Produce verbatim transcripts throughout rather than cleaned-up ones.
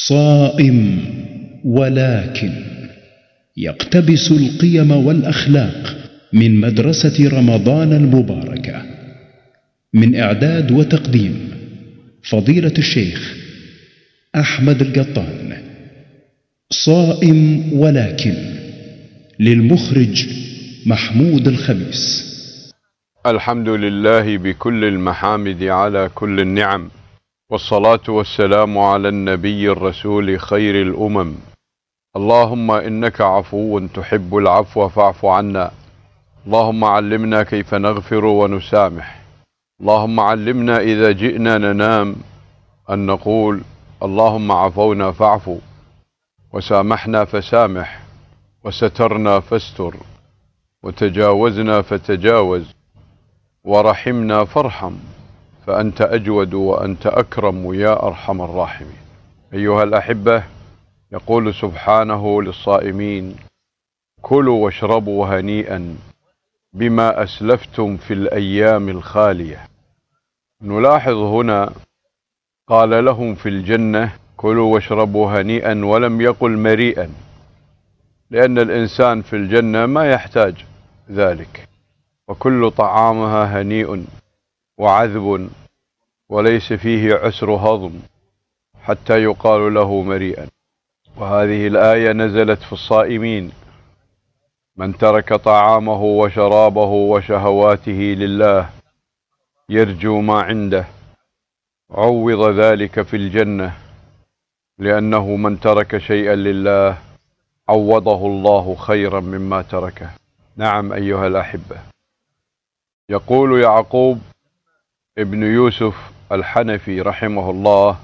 صائم ولكن يقتبس القيم والأخلاق من مدرسة رمضان المباركة. من إعداد وتقديم فضيلة الشيخ أحمد القطان. صائم ولكن للمخرج محمود الخميس. الحمد لله بكل المحامد على كل النعم، والصلاة والسلام على النبي الرسول خير الأمم. اللهم إنك عفو تحب العفو فاعف عنا. اللهم علمنا كيف نغفر ونسامح. اللهم علمنا إذا جئنا ننام أن نقول اللهم عفونا فاعفو، وسامحنا فسامح، وسترنا فاستر، وتجاوزنا فتجاوز، ورحمنا فارحم، فأنت أجود وأنت أكرم يا أرحم الراحمين. أيها الأحبة، يقول سبحانه للصائمين: كلوا واشربوا هنيئا بما أسلفتم في الأيام الخالية. نلاحظ هنا قال لهم في الجنة كلوا واشربوا هنيئا، ولم يقل مريئا، لأن الإنسان في الجنة ما يحتاج ذلك، وكل طعامها هنيء وعذب وليس فيه عسر هضم حتى يقال له مريئا. وهذه الآية نزلت في الصائمين: من ترك طعامه وشرابه وشهواته لله يرجو ما عنده عوض ذلك في الجنة، لأنه من ترك شيئا لله عوضه الله خيرا مما تركه. نعم أيها الأحبة، يقول يعقوب ابن يوسف الحنفي رحمه الله: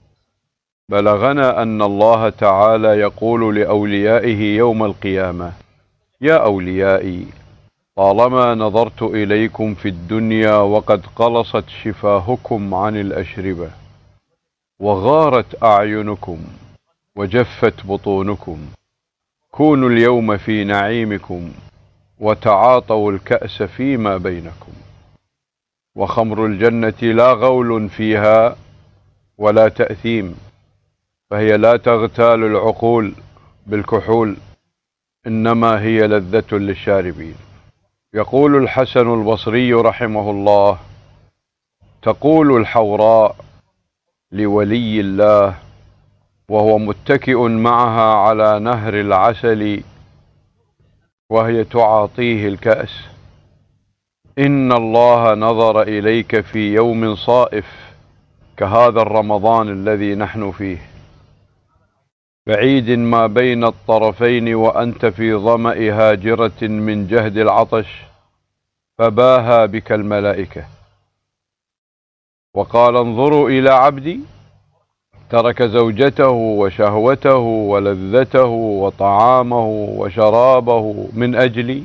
بلغنا أن الله تعالى يقول لأوليائه يوم القيامة: يا أوليائي، طالما نظرت إليكم في الدنيا وقد قلصت شفاهكم عن الأشربة، وغارت أعينكم وجفت بطونكم، كونوا اليوم في نعيمكم وتعاطوا الكأس فيما بينكم. وخمر الجنة لا غول فيها ولا تأثيم، فهي لا تغتال العقول بالكحول، إنما هي لذة للشاربين. يقول الحسن البصري رحمه الله: تقول الحوراء لولي الله وهو متكئ معها على نهر العسل وهي تعاطيه الكأس: إن الله نظر إليك في يوم صائف كهذا الرمضان الذي نحن فيه، بعيد ما بين الطرفين، وأنت في ظمأ هاجرة من جهد العطش، فباهى بك الملائكة وقال: انظروا إلى عبدي ترك زوجته وشهوته ولذته وطعامه وشرابه من أجلي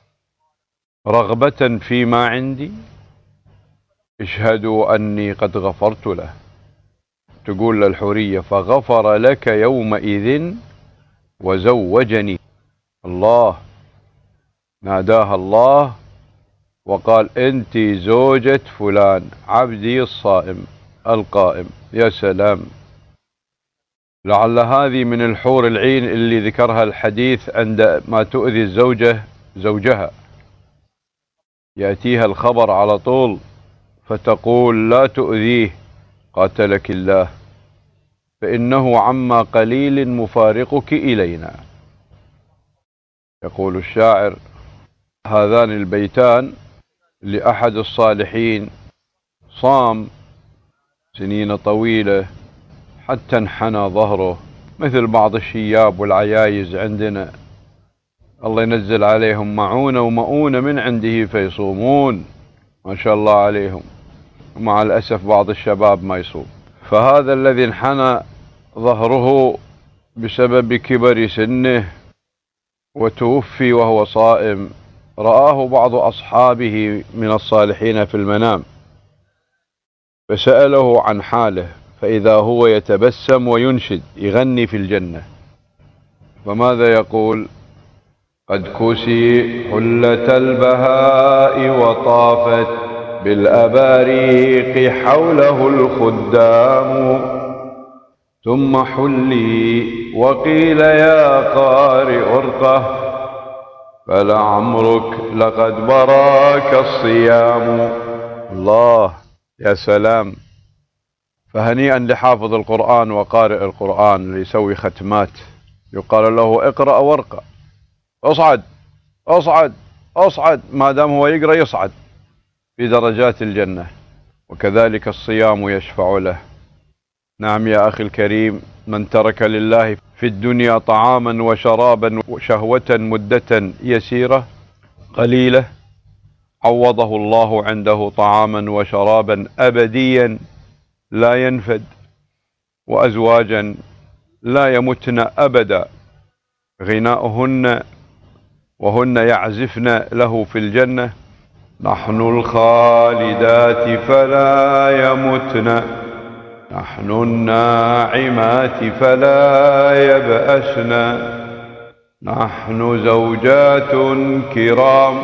رغبة فيما عندي، اشهدوا أني قد غفرت له. تقول للحورية: فغفر لك يومئذ وزوجني. الله ناداها الله وقال: أنت زوجة فلان عبدي الصائم القائم. يا سلام، لعل هذه من الحور العين اللي ذكرها الحديث عند ما تؤذي الزوجة زوجها، يأتيها الخبر على طول فتقول: لا تؤذيه قاتلك الله، فإنه عما قليل مفارقك إلينا. يقول الشاعر: هذان البيتان لأحد الصالحين صام سنين طويلة حتى انحنى ظهره، مثل بعض الشياب والعيايز عندنا، الله ينزل عليهم معونة ومؤونة من عنده فيصومون ما شاء الله عليهم، ومع الأسف بعض الشباب ما يصوم. فهذا الذي انحنى ظهره بسبب كبر سنه وتوفي وهو صائم، رآه بعض أصحابه من الصالحين في المنام فسأله عن حاله، فإذا هو يتبسم وينشد يغني في الجنة. فماذا يقول؟ قد كسي حلة البهاء وطافت بالأباريق حوله الخدام، ثم حلي وقيل يا قارئ ارقه فلعمرك لقد براك الصيام. الله يا سلام. فهنيئا لحافظ القرآن وقارئ القرآن اللي يسوي ختمات يقال له اقرأ وارقى، اصعد اصعد اصعد، ما دام هو يقرأ يصعد في درجات الجنة. وكذلك الصيام يشفع له. نعم يا أخي الكريم، من ترك لله في الدنيا طعاما وشرابا وشهوة مدة يسيرة قليلة عوضه الله عنده طعاما وشرابا أبديا لا ينفد، وأزواجا لا يمتن أبدا، غناؤهن وهن يعزفن له في الجنة: نحن الخالدات فلا يمتن، نحن الناعمات فلا يبأسن، نحن زوجات كرام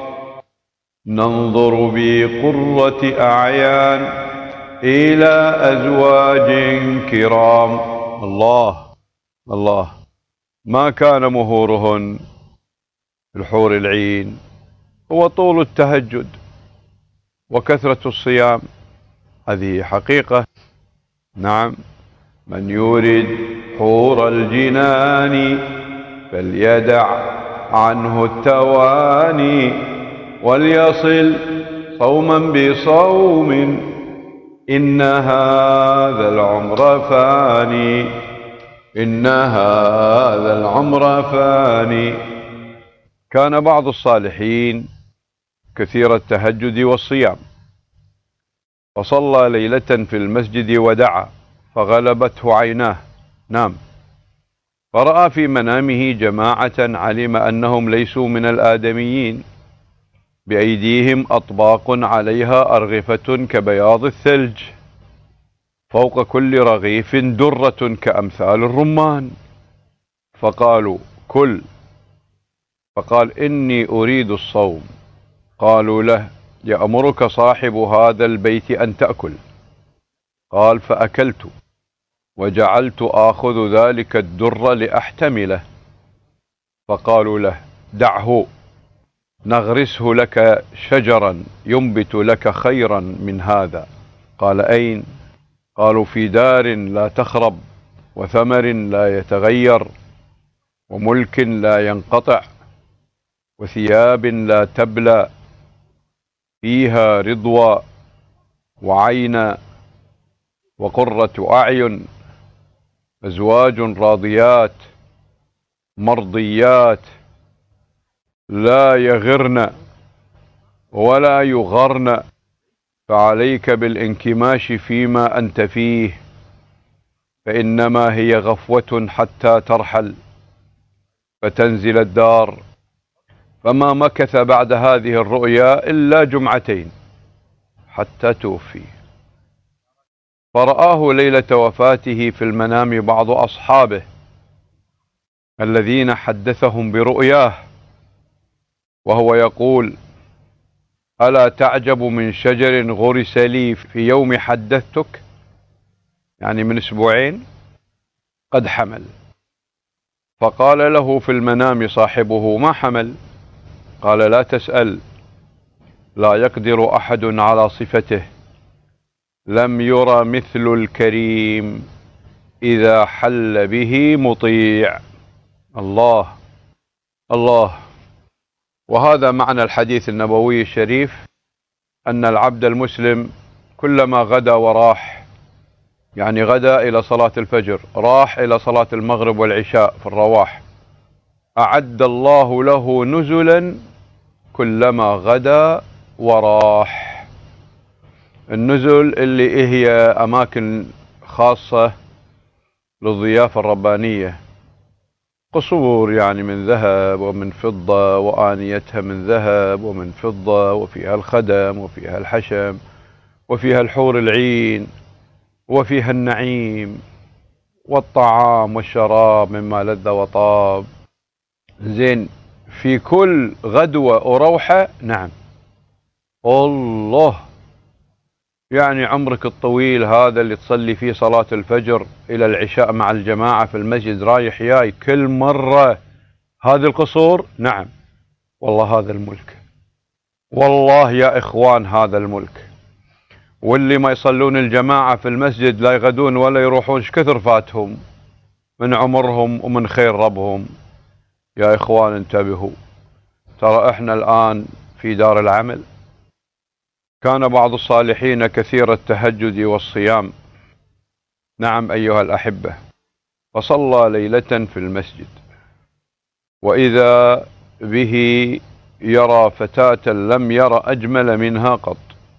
ننظر بقرة أعيان إلى أزواج كرام. الله الله. ما كان مهورهن الحور العين هو طول التهجد وكثرة الصيام. هذه حقيقة. نعم. من يريد حور الجنان فليدع عنه التواني وليصل صوما بصوم إن هذا العمر فاني، إن هذا العمر فاني. كان بعض الصالحين كثير التهجد والصيام، فصلى ليلة في المسجد ودعا فغلبته عيناه، نام، فرأى في منامه جماعة علم أنهم ليسوا من الآدميين، بأيديهم أطباق عليها أرغفة كبياض الثلج، فوق كل رغيف درة كأمثال الرمان، فقالوا: كل. فقال: إني أريد الصوم. قالوا له: يأمرك صاحب هذا البيت أن تأكل. قال: فأكلت وجعلت آخذ ذلك الدر لأحتمله. فقالوا له: دعه نغرسه لك شجرا ينبت لك خيرا من هذا. قال: أين؟ قالوا: في دار لا تخرب، وثمر لا يتغير، وملك لا ينقطع، وثياب لا تبلى، فيها رضوى وعين وقرة أعين، أزواج راضيات مرضيات لا يغرن ولا يغرن، فعليك بالانكماش فيما أنت فيه، فإنما هي غفوة حتى ترحل فتنزل الدار. فما مكث بعد هذه الرؤيا إلا جمعتين حتى توفي. فرآه ليلة وفاته في المنام بعض أصحابه الذين حدثهم برؤياه، وهو يقول: ألا تعجب من شجر غرس لي في يوم حدثتك، يعني من أسبوعين، قد حمل. فقال له في المنام صاحبه: ما حمل؟ قال: لا تسأل، لا يقدر أحد على صفته، لم ير مثل الكريم إذا حل به مطيع. الله الله. وهذا معنى الحديث النبوي الشريف، أن العبد المسلم كلما غدا وراح، يعني غدا إلى صلاة الفجر، راح إلى صلاة المغرب والعشاء في الرواح، أعد الله له نزلا كلما غدا وراح. النزل اللي هي أماكن خاصة للضيافة الربانية، قصور يعني من ذهب ومن فضة، وآنيتها من ذهب ومن فضة، وفيها الخدم وفيها الحشم وفيها الحور العين وفيها النعيم والطعام والشراب مما لذ وطاب. زين، في كل غدوة وروحة، نعم، الله، يعني عمرك الطويل هذا اللي تصلي فيه صلاة الفجر إلى العشاء مع الجماعة في المسجد رايح جاي كل مرة، هذه القصور؟ نعم والله هذا الملك، والله يا إخوان هذا الملك. واللي ما يصلون الجماعة في المسجد لا يغدون ولا يروحون، ايش كثر فاتهم من عمرهم ومن خير ربهم. يا إخوان انتبهوا، ترى احنا الآن في دار العمل. كان بعض الصالحين كثير التهجد والصيام، نعم أيها الأحبة، فصلى ليلة في المسجد وإذا به يرى فتاة لم ير أجمل منها قط،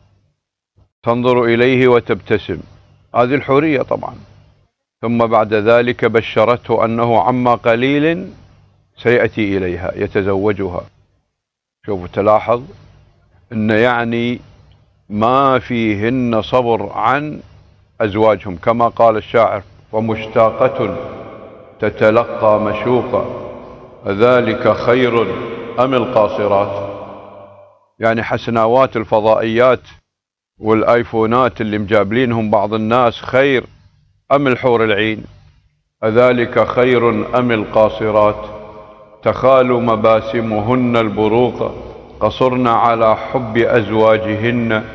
تنظر إليه وتبتسم، هذه الحورية طبعا. ثم بعد ذلك بشرته أنه عما قليل سيأتي إليها يتزوجها. شوفوا تلاحظ أن يعني ما فيهن صبر عن أزواجهم، كما قال الشاعر: ومشتاقة تتلقى مشوقا ذلك خير أم القاصرات. يعني حسناوات الفضائيات والآيفونات اللي مجابلينهم بعض الناس خير أم الحور العين؟ أذلك خير أم القاصرات؟ تخال مباسمهن البروق قصرن على حب أزواجهن،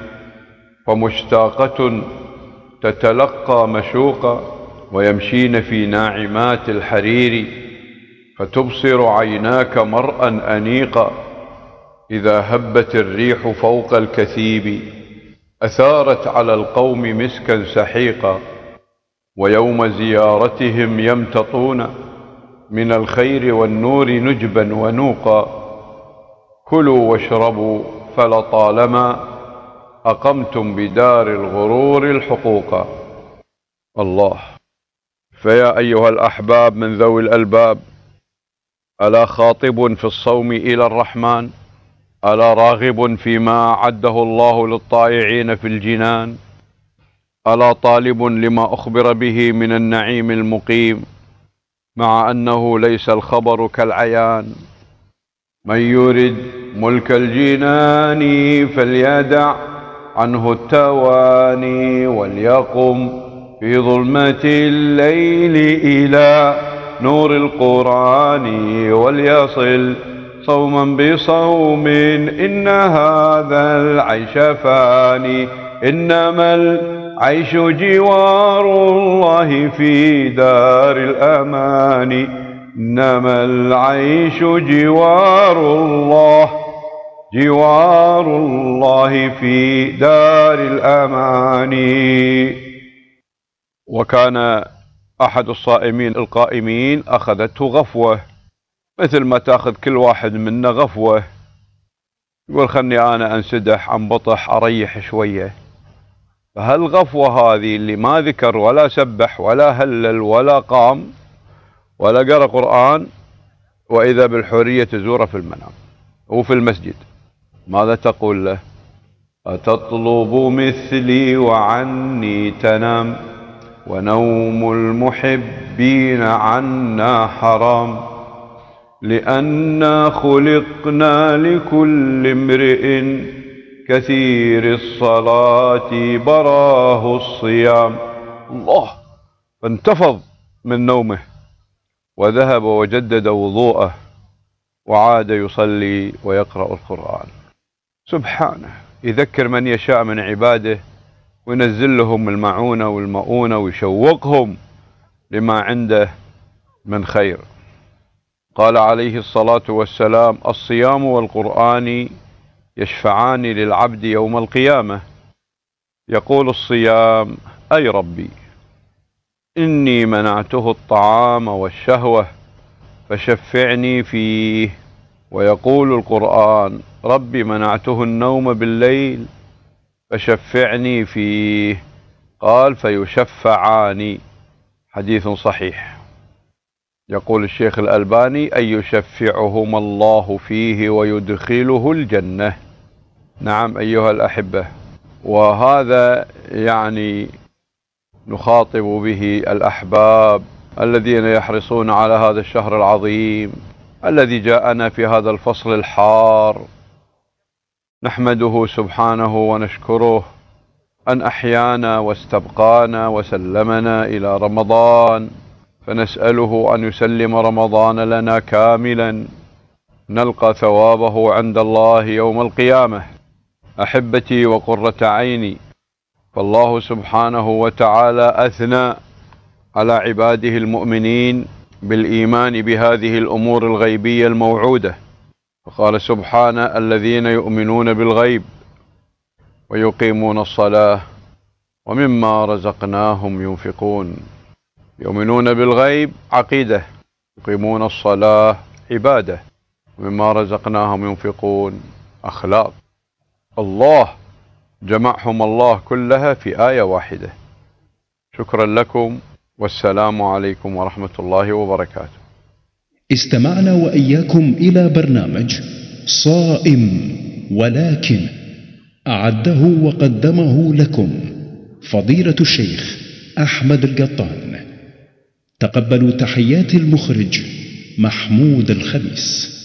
ومشتاقة تتلقى مشوقا ويمشين في ناعمات الحرير، فتبصر عيناك مرءا أنيقا إذا هبت الريح فوق الكثيب، أثارت على القوم مسكا سحيقا، ويوم زيارتهم يمتطون من الخير والنور نجبا ونوقا. كلوا واشربوا فلطالما أقمتم بدار الغرور الحقوقا. الله. فيا أيها الأحباب من ذوي الألباب، ألا خاطب في الصوم إلى الرحمن؟ ألا راغب فيما أعده الله للطائعين في الجنان؟ ألا طالب لما أخبر به من النعيم المقيم، مع أنه ليس الخبر كالعيان؟ من يرد ملك الجنان فليدع عنه التواني، وليقم في ظلمة الليل إلى نور القرآن، وليصل صوما بصوم إن هذا العيش فاني، إنما العيش جوار الله في دار الأمان، إنما العيش جوار الله جوار الله في دار الأمان. وكان أحد الصائمين القائمين أخذته غفوة، مثل ما تأخذ كل واحد منا غفوة، يقول خلني أنا أنسدح أنبطح أريح شوية. فهالغفوة هذه اللي ما ذكر ولا سبح ولا هلل ولا قام ولا قرأ قرآن، وإذا بالحورية تزوره في المنام وفي المسجد، ماذا تقول له؟ أتطلب مثلي وعني تنام، ونوم المحبين عنا حرام، لأننا خلقنا لكل امرئ كثير الصلاة براه الصيام. الله. فانتفض من نومه وذهب وجدد وضوءه وعاد يصلي ويقرأ القرآن. سبحانه، يذكر من يشاء من عباده وينزل لهم المعونة والمؤونة ويشوقهم لما عنده من خير. قال عليه الصلاة والسلام: الصيام والقرآن يشفعان للعبد يوم القيامة. يقول الصيام: أي ربي إني منعته الطعام والشهوة فشفعني فيه. ويقول القرآن: ربي منعته النوم بالليل فشفعني فيه. قال: فيشفعان. حديث صحيح. يقول الشيخ الألباني: أن يشفعهما الله فيه ويدخله الجنة. نعم أيها الأحبة، وهذا يعني نخاطب به الأحباب الذين يحرصون على هذا الشهر العظيم الذي جاءنا في هذا الفصل الحار. نحمده سبحانه ونشكره أن أحيانا واستبقانا وسلمنا إلى رمضان، فنسأله أن يسلم رمضان لنا كاملا نلقى ثوابه عند الله يوم القيامة. أحبتي وقرة عيني، فالله سبحانه وتعالى أثنى على عباده المؤمنين بالإيمان بهذه الأمور الغيبية الموعودة، فقال سبحانه: الذين يؤمنون بالغيب ويقيمون الصلاة ومما رزقناهم ينفقون. يؤمنون بالغيب عقيدة، يقيمون الصلاة عبادة، ومما رزقناهم ينفقون أخلاق. الله جمعهم الله كلها في آية واحدة. شكرا لكم، والسلام عليكم ورحمة الله وبركاته. استمعنا وإياكم إلى برنامج صائم ولكن، أعده وقدمه لكم فضيلة الشيخ أحمد القطان. تقبلوا تحيات المخرج محمود الخميس.